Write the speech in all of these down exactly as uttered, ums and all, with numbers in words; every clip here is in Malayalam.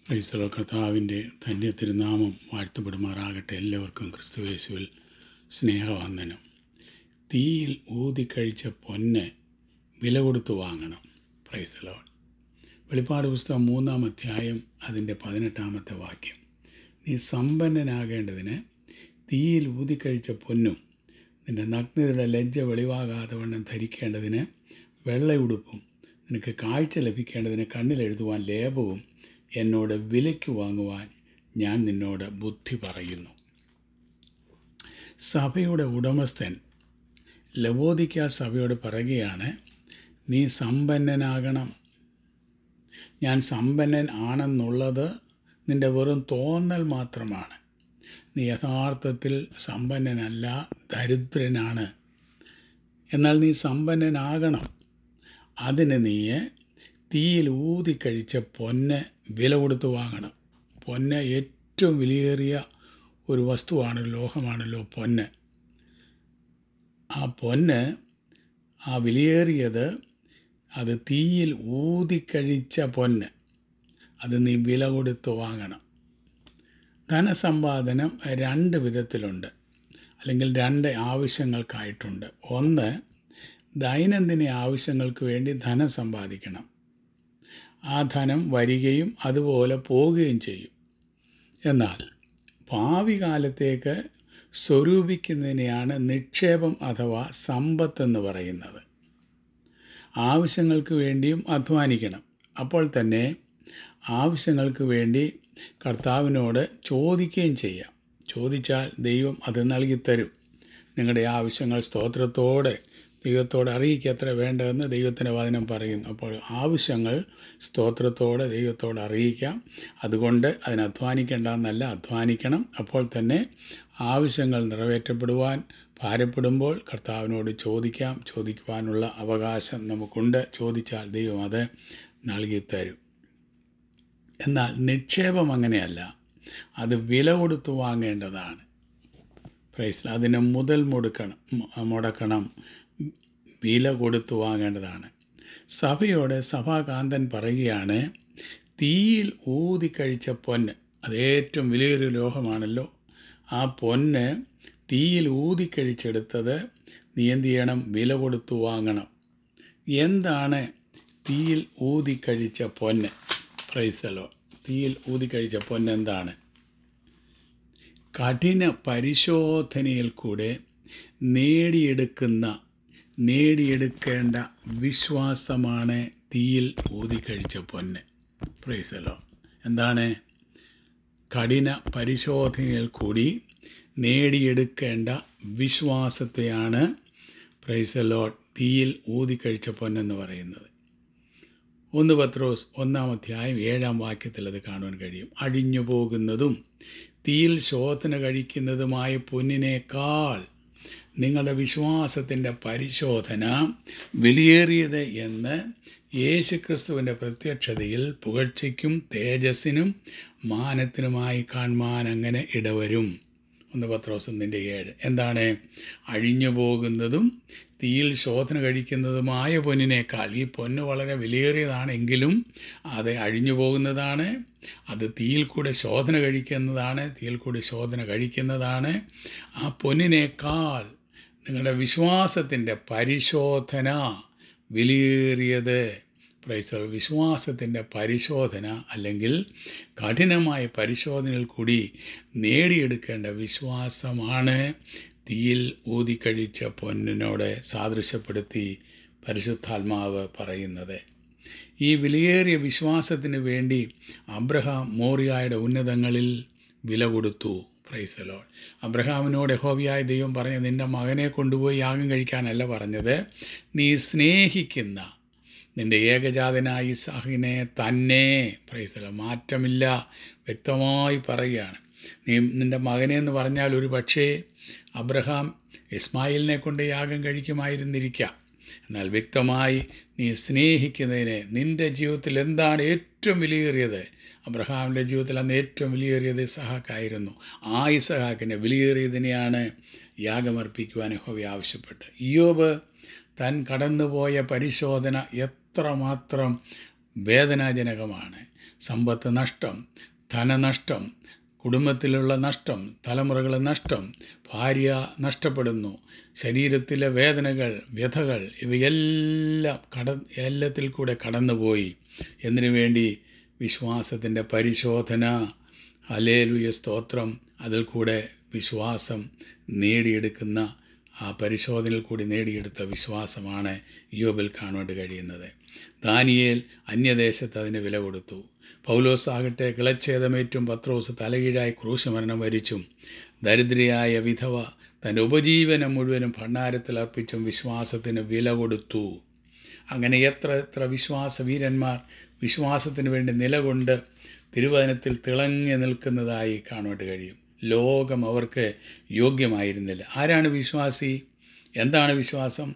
ക്രൈസ്തവ കർത്താവിൻ്റെ ധന്യ തിരുനാമം വാഴ്ത്തപ്പെടുമാറാകട്ടെ. എല്ലാവർക്കും ക്രിസ്തുയേശുവിൽ സ്നേഹവന്ദനം. തീയിൽ ഊതിക്കഴിച്ച പൊന്ന് വില കൊടുത്തു വാങ്ങണം. Praise the Lord. വെളിപ്പാട് പുസ്തകം മൂന്നാം അധ്യായം അതിൻ്റെ പതിനെട്ടാമത്തെ വാക്യം. നീ സമ്പന്നനാകേണ്ടതിന് തീയിൽ ഊതിക്കഴിച്ച പൊന്നും നിൻ്റെ നഗ്നതയുടെ ലജ്ജ വെളിവാകാതെ വണ്ണം ധരിക്കേണ്ടതിന് വെള്ളയുടുപ്പും നിനക്ക് കാഴ്ച ലഭിക്കേണ്ടതിന് കണ്ണിലെഴുതുവാൻ ലേപവും എന്നോട് വിലയ്ക്ക് വാങ്ങുവാൻ ഞാൻ നിന്നോട് ബുദ്ധി പറയുന്നു. സഭയുടെ ഉടമസ്ഥൻ ലവോദിക്ക സഭയോട് പറയുകയാണ്, നീ സമ്പന്നനാകണം. ഞാൻ സമ്പന്നൻ ആണെന്നുള്ളത് നിൻ്റെ വെറും തോന്നൽ മാത്രമാണ്. നീ യഥാർത്ഥത്തിൽ സമ്പന്നനല്ല, ദരിദ്രനാണ്. എന്നാൽ നീ സമ്പന്നനാകണം. അതിന് നീ തീയിൽ ഊതിക്കഴിച്ച പൊന്ന് വില കൊടുത്ത് വാങ്ങണം. പൊന്ന് ഏറ്റവും വിലയേറിയ ഒരു വസ്തുവാണ്, ലോഹമാണല്ലോ പൊന്ന്. ആ പൊന്ന്, ആ വിലയേറിയത്, അത് തീയിൽ ഊതിക്കഴിച്ച പൊന്ന്, അത് നീ വില കൊടുത്ത് വാങ്ങണം. ധനസമ്പാദനം രണ്ട് വിധത്തിലുണ്ട്, അല്ലെങ്കിൽ രണ്ട് ആവശ്യങ്ങൾക്കായിട്ടുണ്ട്. ഒന്ന്, ദൈനംദിന ആവശ്യങ്ങൾക്ക് വേണ്ടി ധനം സമ്പാദിക്കണം. ആ ധനം വരികയും അതുപോലെ പോവുകയും ചെയ്യും. എന്നാൽ ഭാവി കാലത്തേക്ക് സ്വരൂപിക്കുന്നതിനെയാണ് നിക്ഷേപം അഥവാ സമ്പത്തെന്ന് പറയുന്നത്. ആവശ്യങ്ങൾക്ക് വേണ്ടിയും അധ്വാനിക്കണം. അപ്പോൾ തന്നെ ആവശ്യങ്ങൾക്ക് വേണ്ടി കർത്താവിനോട് ചോദിക്കുകയും ചെയ്യാം. ചോദിച്ചാൽ ദൈവം അത് നൽകിത്തരും. നിങ്ങളുടെ ആവശ്യങ്ങൾ സ്തോത്രത്തോടെ ദൈവത്തോട് അറിയിക്കുക എത്ര വേണ്ടതെന്ന് ദൈവത്തിൻ്റെ വചനം പറയുന്നു. അപ്പോൾ ആവശ്യങ്ങൾ സ്തോത്രത്തോടെ ദൈവത്തോട് അറിയിക്കാം. അതുകൊണ്ട് അതിന് അധ്വാനിക്കേണ്ടെന്നല്ല, അധ്വാനിക്കണം. അപ്പോൾ തന്നെ ആവശ്യങ്ങൾ നിറവേറ്റപ്പെടുവാൻ ഭാരപ്പെടുമ്പോൾ കർത്താവിനോട് ചോദിക്കാം. ചോദിക്കുവാനുള്ള അവകാശം നമുക്കുണ്ട്. ചോദിച്ചാൽ ദൈവം അത് നൽകിത്തരും. എന്നാൽ നിക്ഷേപം അങ്ങനെയല്ല, അത് വില കൊടുത്തു വാങ്ങേണ്ടതാണ്. പ്രൈസ്. അതിന് മുതൽ മുടക്കണം മുടക്കണം വില കൊടുത്തു വാങ്ങേണ്ടതാണ്. സഭയോട് സഭാകാന്തൻ പറയുകയാണ്, തീയിൽ ഊതിക്കഴിച്ച പൊന്ന്, അത് ഏറ്റവും വിലയേറിയ ലോഹമാണല്ലോ. ആ പൊന്ന് തീയിൽ ഊതിക്കഴിച്ചെടുത്തത് നീ എന്ത് ചെയ്യണം? വില കൊടുത്തു വാങ്ങണം. എന്താണ് തീയിൽ ഊതിക്കഴിച്ച പൊന്ന്? പ്രൈസലോ. തീയിൽ ഊതിക്കഴിച്ച പൊന്ന് എന്താണ്? കഠിന പരിശോധനയിൽ കൂടെ നേടിയെടുക്കുന്ന നേടിയെടുക്കേണ്ട വിശ്വാസമാണ് തീയിൽ ഊതിക്കഴിച്ച പൊന്ന്. പ്രൈസലോ. എന്താണ്? കഠിന പരിശോധനയിൽ കൂടി നേടിയെടുക്കേണ്ട വിശ്വാസത്തെയാണ് പ്രൈസലോ തീയിൽ ഊതിക്കഴിച്ച പൊന്നെന്ന് പറയുന്നത്. ഒന്ന് പത്രോസ് ഒന്നാം അധ്യായം ഏഴാം വാക്യത്തിൽ അത് കാണുവാൻ കഴിയും. അഴിഞ്ഞു പോകുന്നതും തീയിൽ ശോധന കഴിക്കുന്നതുമായ പൊന്നിനേക്കാൾ നിങ്ങളുടെ വിശ്വാസത്തിൻ്റെ പരിശോധന വിലയേറിയത് എന്ന് യേശുക്രിസ്തുവിൻ്റെ പ്രത്യക്ഷതയിൽ പുകഴ്ചയ്ക്കും തേജസ്സിനും മാനത്തിനുമായി കാണുവാൻ അങ്ങനെ ഇടവരും. ഒന്ന് പത്രോസ് ഒന്നിൻ്റെ ഏഴ്. എന്താണ്? അഴിഞ്ഞു പോകുന്നതും തീയിൽ ശോധന കഴിക്കുന്നതുമായ പൊന്നിനേക്കാൾ. ഈ പൊന്ന് വളരെ വിലയേറിയതാണെങ്കിലും അത് അഴിഞ്ഞു പോകുന്നതാണ്. അത് തീയിൽ കൂടെ ശോധന കഴിക്കുന്നതാണ്. തീയിൽ കൂടെ ശോധന കഴിക്കുന്നതാണ്. ആ പൊന്നിനേക്കാൾ നിങ്ങളുടെ വിശ്വാസത്തിൻ്റെ പരിശോധന വിലയേറിയത്. പ്രൈസ്. വിശ്വാസത്തിൻ്റെ പരിശോധന, അല്ലെങ്കിൽ കഠിനമായ പരിശോധനയിൽ കൂടി നേടിയെടുക്കേണ്ട വിശ്വാസമാണ് തീയിൽ ഊതിക്കഴിച്ച പൊന്നിനോട് സാദൃശ്യപ്പെടുത്തി പരിശുദ്ധാത്മാവ് പറയുന്നത്. ഈ വിലയേറിയ വിശ്വാസത്തിന് വേണ്ടി അബ്രഹാം മോറിയായുടെ ഉന്നതങ്ങളിൽ വില കൊടുത്തു. Praise the Lord. അബ്രഹാമിനോട് യഹോവയായ ദൈവം പറഞ്ഞത്, നിൻ്റെ മകനെ കൊണ്ടുപോയി യാഗം കഴിക്കാനല്ല പറഞ്ഞത്, നീ സ്നേഹിക്കുന്ന നിൻ്റെ ഏകജാതനായ ഇസ്ഹാക്കിനെ തന്നെ. Praise the Lord. മാറ്റമില്ല, വ്യക്തമായി പറയുകയാണ്. നീ നിൻ്റെ മകനെ എന്ന് പറഞ്ഞാൽ ഒരു പക്ഷേ അബ്രഹാം ഇസ്മായിലിനെ കൊണ്ട് യാഗം കഴിക്കുമായിരുന്നിരിക്കാം. എന്നാൽ വ്യക്തമായി നീ സ്നേഹിക്കുന്നതിനെ, നിൻ്റെ ജീവിതത്തിൽ എന്താണ് ഏറ്റവും വിലയേറിയത്? അബ്രഹാമിൻ്റെ ജീവിതത്തിൽ അന്ന് ഏറ്റവും വിലയേറിയത് ഇസ്ഹാക്കായിരുന്നു. ആ ഇസ്ഹാക്കിനെ വിലയേറിയതിനെയാണ് യാഗമർപ്പിക്കുവാൻ യഹോവ ആവശ്യപ്പെട്ടത്. ഇയ്യോബ് താൻ കടന്നുപോയ പരിശോധന എത്രമാത്രം വേദനാജനകമാണ്. സമ്പത്ത് നഷ്ടം, ധനനഷ്ടം, കുടുംബത്തിലുള്ള നഷ്ടം, തലമുറകളെ നഷ്ടം, ഭാര്യ നഷ്ടപ്പെടുന്നു, ശരീരത്തിലെ വേദനകൾ, വ്യഥകൾ, ഇവയെല്ലാം കട എല്ലാത്തിൽ കൂടെ കടന്നുപോയി. എന്തിനു വേണ്ടി? വിശ്വാസത്തിൻ്റെ പരിശോധന. ഹല്ലേലൂയ, സ്തോത്രം. അതിൽ കൂടെ വിശ്വാസം നേടിയെടുക്കുന്ന, ആ പരിശോധനയിൽ കൂടി നേടിയെടുത്ത വിശ്വാസമാണ് യോബിൽ കാണുവാൻ കഴിയുന്നത്. ദാനിയേൽ അന്യദേശത്ത് അതിന് വില കൊടുത്തു. പൗലോസ് ആകട്ടെ കിളച്ഛേദമേറ്റും പത്രോസ് തലകീഴായി ക്രൂശമരണം വരിച്ചും ദരിദ്രയായ വിധവ തൻ്റെ ഉപജീവനം മുഴുവനും ഭണ്ഡാരത്തിൽ അർപ്പിച്ചും വിശ്വാസത്തിന് വില കൊടുത്തു. അങ്ങനെ എത്ര എത്ര വിശ്വാസവീരന്മാർ വിശ്വാസത്തിന് വേണ്ടി നിലകൊണ്ട് തിരുവചനത്തിൽ തിളങ്ങി നിൽക്കുന്നതായി കാണുവാൻ കഴിയും. ലോകം അവർക്ക് യോഗ്യമായിരുന്നില്ല. ആരാണ് വിശ്വാസി? എന്താണ് വിശ്വാസം?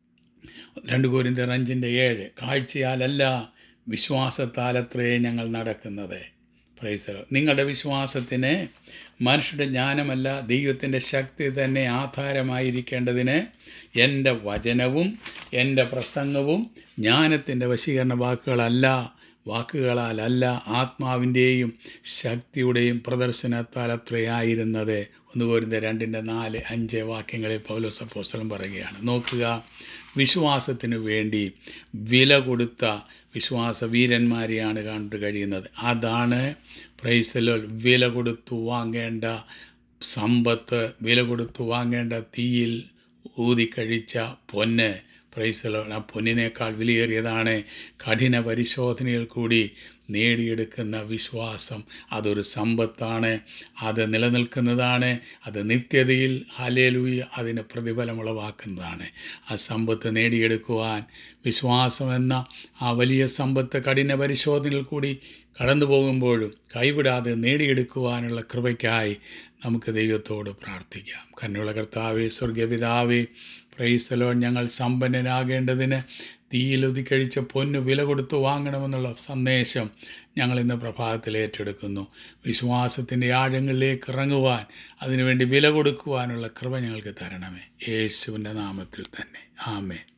രണ്ട് കൊരിന്ത്യർ അഞ്ചിൻ്റെ ഏഴ്, കാഴ്ചയാലല്ല വിശ്വാസത്താലത്രേ ഞങ്ങൾ നടക്കുന്നത്. Praise the Lord. നിങ്ങളുടെ വിശ്വാസത്തിന് മനുഷ്യരുടെ ജ്ഞാനമല്ല, ദൈവത്തിൻ്റെ ശക്തി തന്നെ ആധാരമായിരിക്കേണ്ടതിന് എൻ്റെ വചനവും എൻ്റെ പ്രസംഗവും ജ്ഞാനത്തിൻ്റെ വശീകരണ വാക്കുകളല്ല, വാക്കുകളാലല്ല, ആത്മാവിൻ്റെയും ശക്തിയുടെയും പ്രദർശനത്താൽ അത്രയായിരുന്നത്. ഒന്ന് കൊരിന്ത്യർ രണ്ടിൻ്റെ നാല് അഞ്ച് വാക്യങ്ങളിൽ പൗലോസ് അപ്പോസ്തലൻ പറയുകയാണ്. നോക്കുക, വിശ്വാസത്തിന് വേണ്ടി വില കൊടുത്ത വിശ്വാസ വീരന്മാരെയാണ് കണ്ടു കഴിയുന്നത്. അതാണ് പ്രൈസ് ദി ലോർഡ്, വില കൊടുത്തു വാങ്ങേണ്ട സമ്പത്ത്, വില കൊടുത്തു വാങ്ങേണ്ട തീയിൽ ഊതിക്കഴിച്ച പൊന്ന്. Praise the Lord. ആ പൊന്നിനേക്കാൾ വിലയേറിയതാണ് കഠിന പരിശോധനയിൽ കൂടി നേടിയെടുക്കുന്ന വിശ്വാസം. അതൊരു സമ്പത്താണ്, അത് നിലനിൽക്കുന്നതാണ്, അത് നിത്യതയിൽ ഹല്ലേലൂയ അതിന് പ്രതിഫലമുളവാക്കുന്നതാണ്. ആ സമ്പത്ത് നേടിയെടുക്കുവാൻ വിശ്വാസം എന്ന ആ വലിയ സമ്പത്ത് കഠിന പരിശോധനയിൽ കൂടി കടന്നു പോകുമ്പോഴും കൈവിടാതെ നേടിയെടുക്കുവാനുള്ള കൃപയ്ക്കായി നമുക്ക് ദൈവത്തോട് പ്രാർത്ഥിക്കാം. കരുണയുള്ള കർത്താവേ, സ്വർഗപിതാവേ, പ്രൈസ് ദി ലോർഡ്, ഞങ്ങൾ സമ്പന്നനാകേണ്ടതിന് തീയിലൊതിക്കഴിച്ച പൊന്ന് വില കൊടുത്ത് വാങ്ങണമെന്നുള്ള സന്ദേശം ഞങ്ങൾ ഇന്ന് പ്രഭാതത്തിൽ ഏറ്റെടുക്കുന്നു. വിശ്വാസത്തിൻ്റെ ആഴങ്ങളിലേക്ക് ഇറങ്ങുവാൻ, അതിനുവേണ്ടി വില കൊടുക്കുവാനുള്ള കൃപ ഞങ്ങൾക്ക് തരണമേ. യേശുവിൻ്റെ നാമത്തിൽ തന്നെ. ആമേൻ.